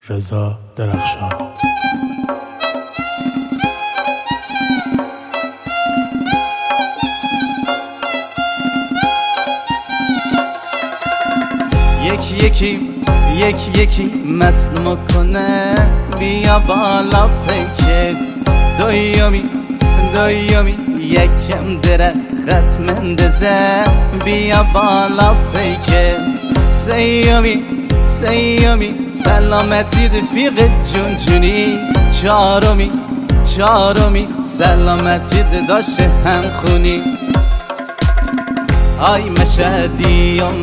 رضا درخشان. یکی یکی مظلوم کنه، بیا بالا پیکه دویومی یکم درخت مندزه، بیا بالا پیکه سیومی سلامتی رفیق جونجونی، چهارمی سلامتی داداش همخونی. آی مشهدی و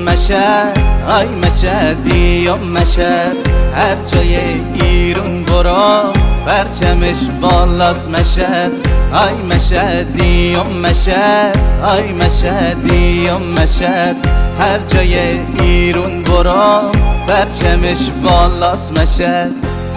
مشهد، هر جای ایرون برو پرچمش بالاست مشهد. آی مشهدی و مشهد، هر جای ایرون برو پرچمش بالاست مشهد.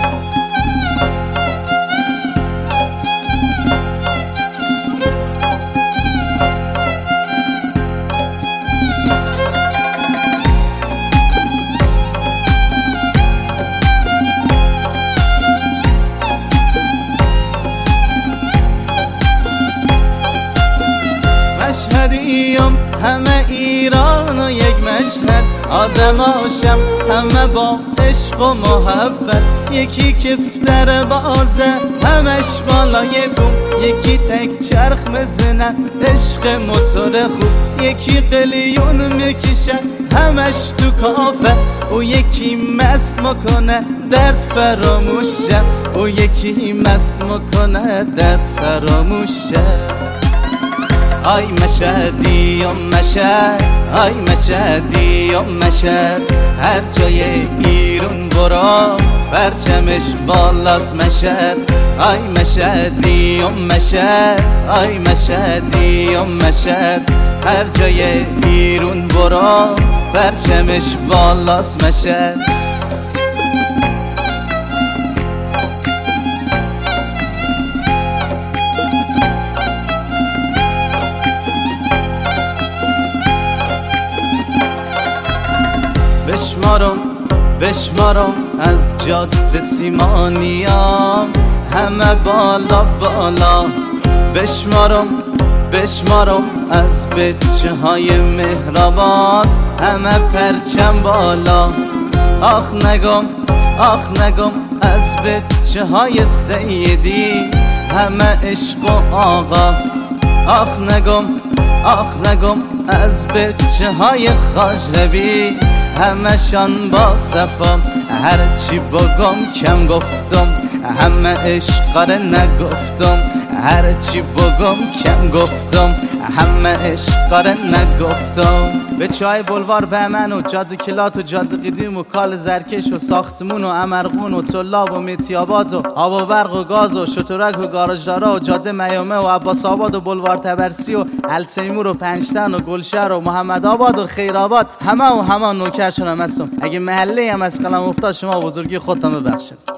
مشهدیم همه ایران و یک مشهد، آدماشم همه با عشق و محبت. یکی کفتر بازه همش بالای بوم، یکی تک چرخ مزنه عشق موتور خوب، یکی قلیون میکشه همش تو کافه، او یکی مست مکنه درد فراموشه، او یکی مست مکنه درد فراموشه. آی مشهدی و مشهد، هر جای ایرون برو پرچمش بالاست مشهد. آی مشهدی و مشهد، هر جای ایرون برو پرچمش بالاست مشهد. بشمارم از جاده سیمانیام همه بالا، بشمارم از بچه های مهرآباد همه پرچم بالا. آخ نگم از بچه های سیدی همه عشق و آقا. آخ نگم از بچه های خاجربی همشان با صفا. هرچی بگم کم گفتم، همه عشقاره نگفتم، هرچی بگم کم گفتم، همه عشقاره نگفتم. به چای بلوار بهمن و جاده کلات و جاده قدیم و کال زرکش و ساختمون و امرغون و طلاب و میتیاباد و آب و برق و گاز و شترک و گاراژدارا و جاده میامه و عباس آباد و بلوار تبرسی و التیمور و پنجتن و گلشهر و محمد آباد و خیرآباد، همه نوکر شدم هستم. اگه محله هم از قلم افتاد شما بزرگی خودتان ببخشید.